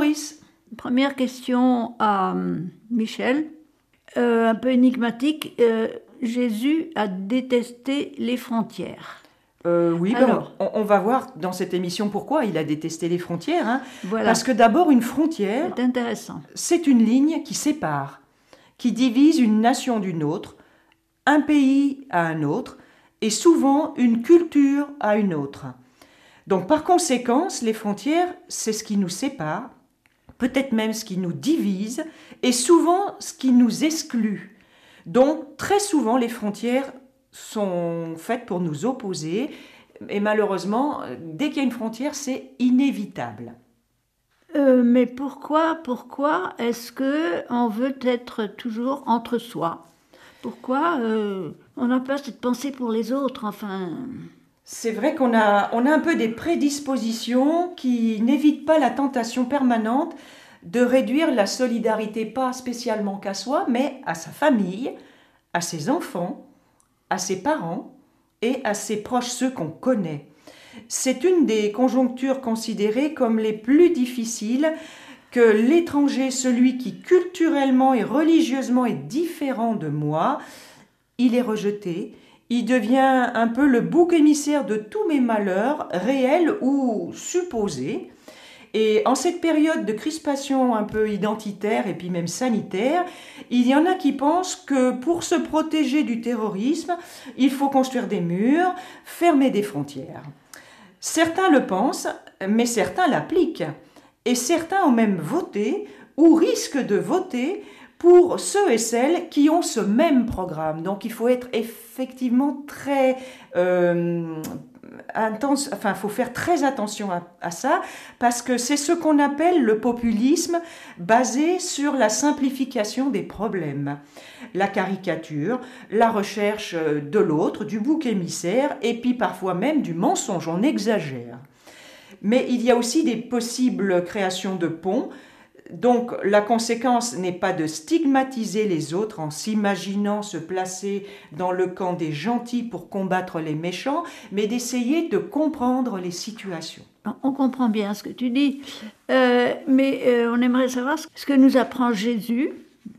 Doris. Première question à Michel, un peu énigmatique. Jésus a détesté les frontières. Oui, Alors, on va voir dans cette émission pourquoi il a détesté les frontières. Hein. voilà, Parce que d'abord, une frontière, c'est intéressant. c'est une ligne qui sépare, qui divise une nation d'une autre, un pays à un autre, et souvent une culture à une autre. Donc par conséquent, les frontières, c'est ce qui nous sépare, peut-être même ce qui nous divise, et souvent ce qui nous exclut. Donc très souvent, les frontières sont faites pour nous opposer, et malheureusement, dès qu'il y a une frontière, c'est inévitable. Mais pourquoi est-ce que on veut être toujours entre soi? Pourquoi on n'a pas cette pensée pour les autres? Enfin, C'est vrai qu'on a un peu des prédispositions qui n'évitent pas la tentation permanente de réduire la solidarité pas spécialement qu'à soi, mais à sa famille, à ses enfants, à ses parents et à ses proches, ceux qu'on connaît. C'est une des conjonctures considérées comme les plus difficiles que l'étranger, celui qui culturellement et religieusement est différent de moi, il est rejeté, il devient un peu le bouc émissaire de tous mes malheurs, réels ou supposés. Et en cette période de crispation un peu identitaire et puis même sanitaire, il y en a qui pensent que pour se protéger du terrorisme, il faut construire des murs, fermer des frontières. Certains le pensent, mais certains l'appliquent. Et certains ont même voté ou risquent de voter pour ceux et celles qui ont ce même programme. Donc il faut être effectivement très intense, enfin il faut faire très attention à ça, parce que c'est ce qu'on appelle le populisme basé sur la simplification des problèmes. La caricature, la recherche de l'autre, du bouc émissaire, et puis parfois même du mensonge, on exagère. Mais il y a aussi des possibles créations de ponts. Donc la conséquence n'est pas de stigmatiser les autres en s'imaginant se placer dans le camp des gentils pour combattre les méchants, mais d'essayer de comprendre les situations. on comprend bien ce que tu dis, mais on aimerait savoir ce que nous apprend Jésus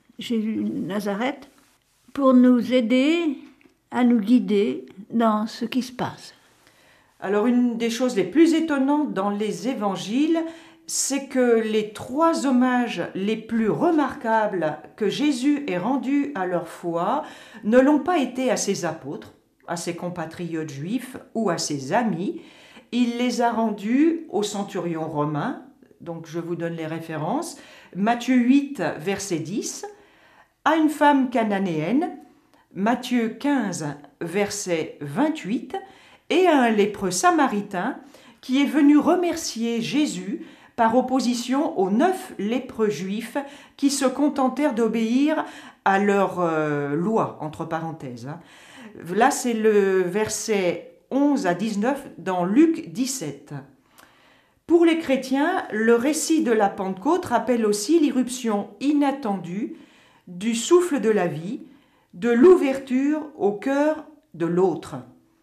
de Nazareth, pour nous aider à nous guider dans ce qui se passe. Alors une des choses les plus étonnantes dans les évangiles, c'est que les 3 hommages les plus remarquables que Jésus ait rendus à leur foi ne l'ont pas été à ses apôtres, à ses compatriotes juifs ou à ses amis. Il les a rendus au centurion romain, donc je vous donne les références, Matthieu 8, verset 10, à une femme cananéenne, Matthieu 15, verset 28, et à un lépreux samaritain qui est venu remercier Jésus par opposition aux 9 lépreux juifs qui se contentèrent d'obéir à leur loi, entre parenthèses. Là, c'est le verset 11 à 19 dans Luc 17. Pour les chrétiens, le récit de la Pentecôte rappelle aussi l'irruption inattendue du souffle de la vie, de l'ouverture au cœur de l'autre.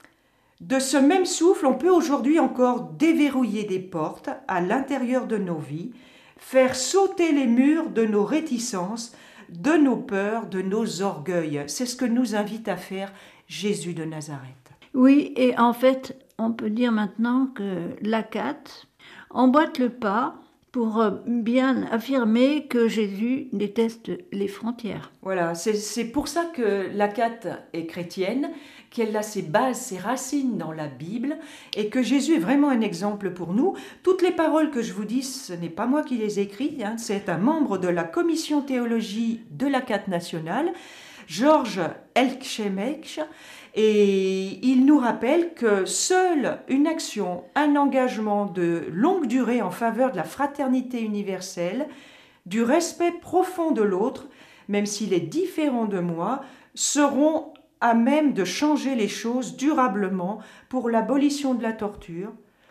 De ce même souffle, on peut aujourd'hui encore déverrouiller des portes à l'intérieur de nos vies, faire sauter les murs de nos réticences, de nos peurs, de nos orgueils. C'est ce que nous invite à faire Jésus de Nazareth. Oui, et en fait, on peut dire maintenant que l'ACAT emboîte le pas pour bien affirmer que Jésus déteste les frontières. Voilà, c'est pour ça que l'ACAT est chrétienne, qu'elle a ses bases, ses racines dans la Bible, et que Jésus est vraiment un exemple pour nous. Toutes les paroles que je vous dis, ce n'est pas moi qui les écris, hein, c'est un membre de la commission théologie de l'ACAT nationale, Georges Elkshemech, et il nous rappelle que seule une action, un engagement de longue durée en faveur de la fraternité universelle, du respect profond de l'autre, même s'il est différent de moi, seront à même de changer les choses durablement pour l'abolition de la torture,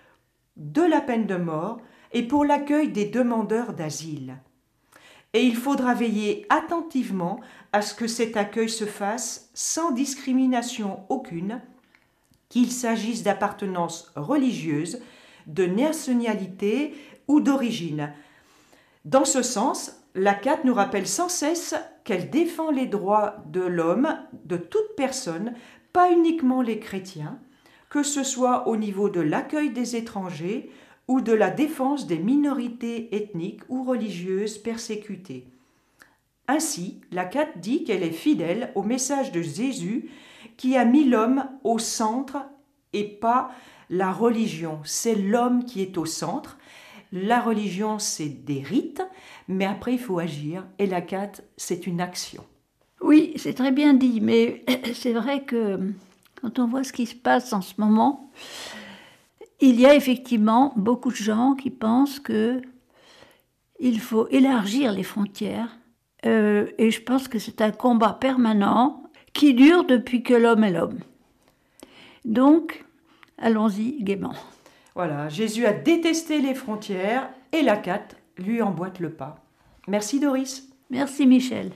de la peine de mort et pour l'accueil des demandeurs d'asile. Et il faudra veiller attentivement à ce que cet accueil se fasse sans discrimination aucune, qu'il s'agisse d'appartenance religieuse, de nationalité ou d'origine. Dans ce sens, l'ACAT nous rappelle sans cesse qu'elle défend les droits de l'homme, de toute personne, pas uniquement les chrétiens, que ce soit au niveau de l'accueil des étrangers ou de la défense des minorités ethniques ou religieuses persécutées. Ainsi, l'ACAT dit qu'elle est fidèle au message de Jésus qui a mis l'homme au centre et pas la religion. C'est l'homme qui est au centre. La religion, c'est des rites, mais après, il faut agir. Et l'ACAT, c'est une action. Oui, c'est très bien dit, mais c'est vrai que quand on voit ce qui se passe en ce moment, il y a effectivement beaucoup de gens qui pensent qu'il faut élargir les frontières. Et je pense que c'est un combat permanent qui dure depuis que l'homme est l'homme. Donc, allons-y gaiement. Voilà, Jésus a détesté les frontières et l'ACAT lui emboîte le pas. Merci Doris. Merci Michel.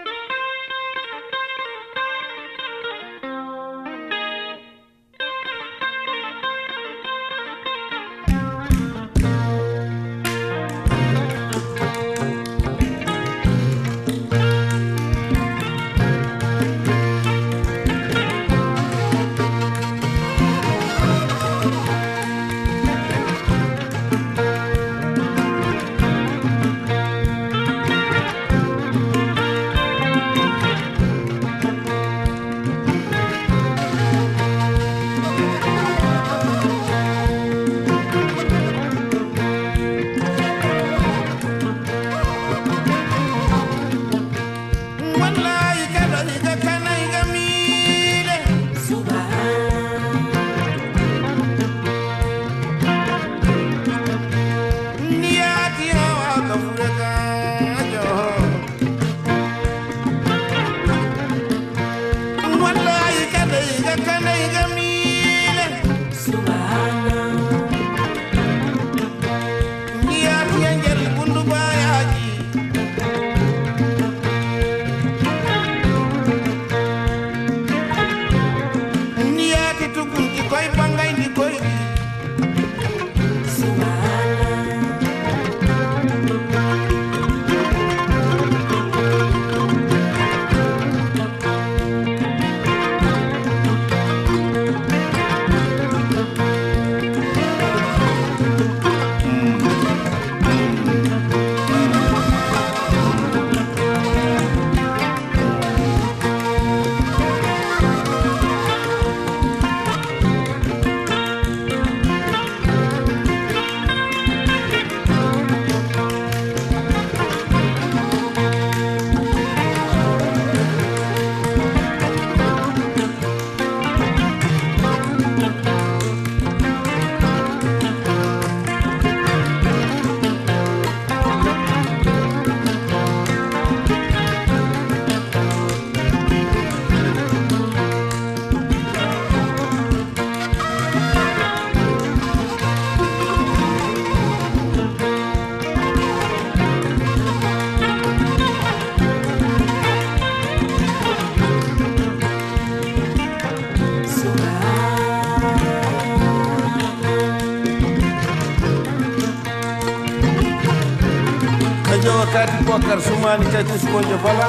kati Bokar Sumani kati Sukonjo Fala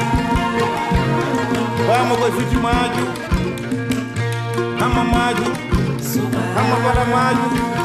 Bama koy futi maju Hama maju Hama bala maju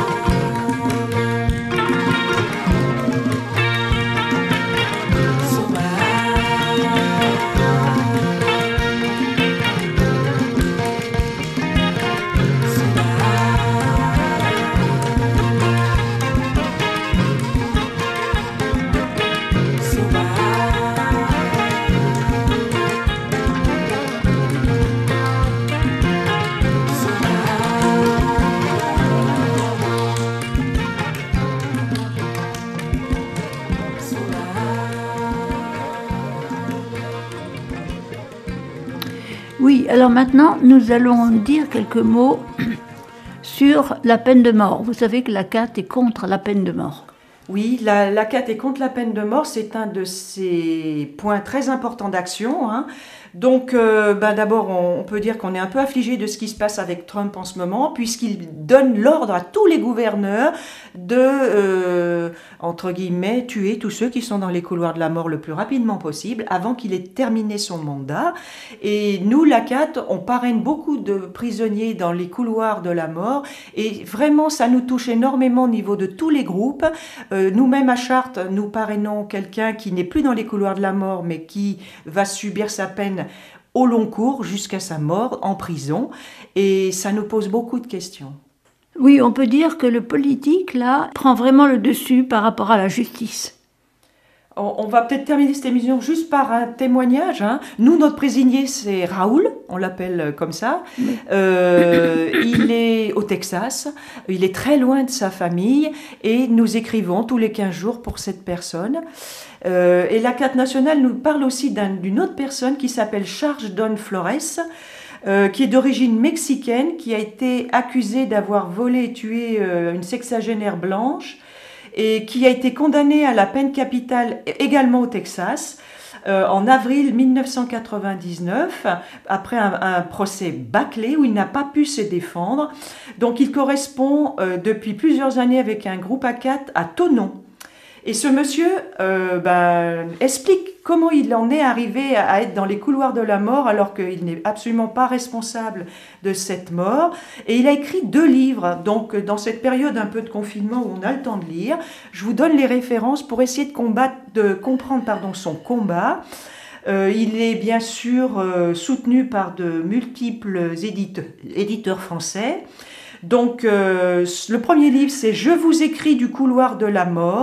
Oui, alors maintenant, nous allons dire quelques mots sur la peine de mort. Vous savez que la CAT est contre la peine de mort. Oui, la CAT est contre la peine de mort, c'est un de ces points très importants d'action, hein. Donc, d'abord, on peut dire qu'on est un peu affligé de ce qui se passe avec Trump en ce moment, puisqu'il donne l'ordre à tous les gouverneurs de, entre guillemets, tuer tous ceux qui sont dans les couloirs de la mort le plus rapidement possible, avant qu'il ait terminé son mandat. Et nous, la CAT, on parraine beaucoup de prisonniers dans les couloirs de la mort, et vraiment, ça nous touche énormément au niveau de tous les groupes. Nous-mêmes, à Chartres, nous parrainons quelqu'un qui n'est plus dans les couloirs de la mort, mais qui va subir sa peine au long cours jusqu'à sa mort en prison, et ça nous pose beaucoup de questions. Oui, on peut dire que le politique, là, prend vraiment le dessus par rapport à la justice. On va peut-être terminer cette émission juste par un témoignage, hein. Nous, notre prisonnier, c'est Raoul, on l'appelle comme ça. Il est au Texas, il est très loin de sa famille, et nous écrivons tous les 15 jours pour cette personne. Et la CAT nationale nous parle aussi d'une autre personne qui s'appelle Charles Don Flores, qui est d'origine mexicaine, qui a été accusé d'avoir volé et tué une sexagénaire blanche, et qui a été condamné à la peine capitale également au Texas en avril 1999, après un procès bâclé où il n'a pas pu se défendre. Donc il correspond depuis plusieurs années avec un groupe ACAT à Thonon. Et ce monsieur explique comment il en est arrivé à être dans les couloirs de la mort alors qu'il n'est absolument pas responsable de cette mort. Et il a écrit 2 livres. Donc dans cette période un peu de confinement où on a le temps de lire, je vous donne les références pour essayer de comprendre son combat. Il est bien sûr soutenu par de multiples éditeurs français. Donc le premier livre, c'est « Je vous écris du couloir de la mort »,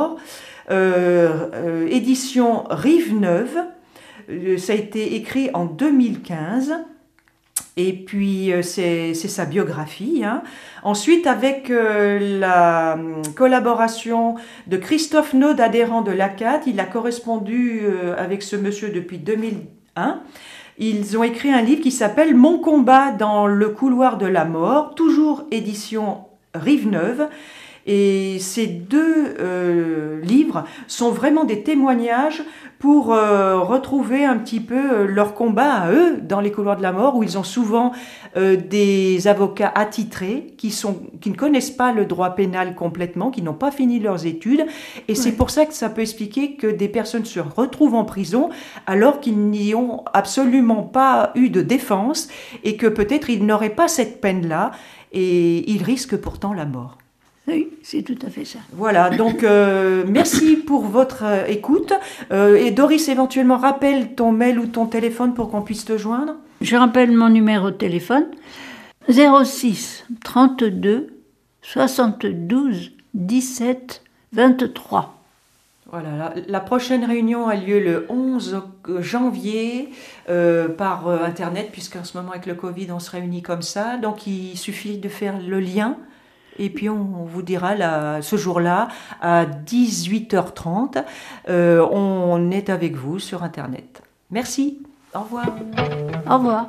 édition Rive Neuve. Ça a été écrit en 2015. Et puis c'est sa biographie, hein. Ensuite, avec la collaboration de Christophe Naud, adhérent de l'ACAT, il a correspondu avec ce monsieur depuis 2001. Ils ont écrit un livre qui s'appelle « Mon combat dans le couloir de la mort », toujours édition Rive Neuve. Et ces 2 livres sont vraiment des témoignes pour retrouver un petit peu leur combat à eux dans les couloirs de la mort, où ils ont souvent des avocats attitrés qui ne connaissent pas le droit pénal complètement, qui n'ont pas fini leurs études. Et c'est pour ça que ça peut expliquer que des personnes se retrouvent en prison alors qu'ils n'y ont absolument pas eu de défense, et que peut-être ils n'auraient pas cette peine-là, et ils risquent pourtant la mort. Oui, c'est tout à fait ça. Voilà, donc merci pour votre écoute. Et Doris, éventuellement, rappelle ton mail ou ton téléphone pour qu'on puisse te joindre. Je rappelle mon numéro de téléphone, 06 32 72 17 23. Voilà, la prochaine réunion a lieu le 11 janvier par Internet, puisqu'en ce moment, avec le Covid, on se réunit comme ça. Donc, il suffit de faire le lien. Et puis on vous dira ce jour-là à 18h30, on est avec vous sur Internet. Merci, au revoir. Au revoir.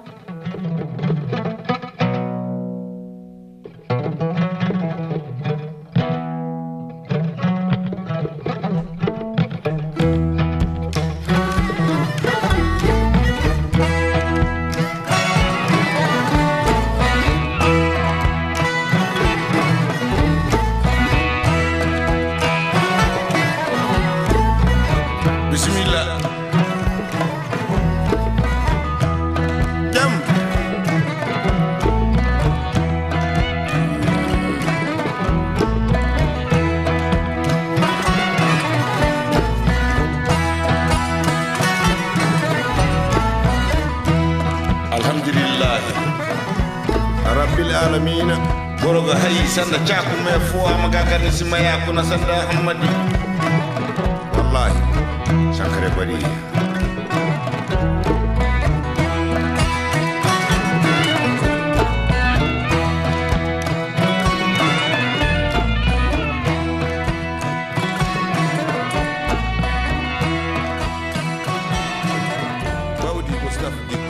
Bismillah. Jam. Alhamdulillah. Rabbil alamin. Boroga hayi sanda chaku me fo amagaga nismaya kuna sanda Ahmadi. Wallahi. Sakre bari. Bawdi Mustafa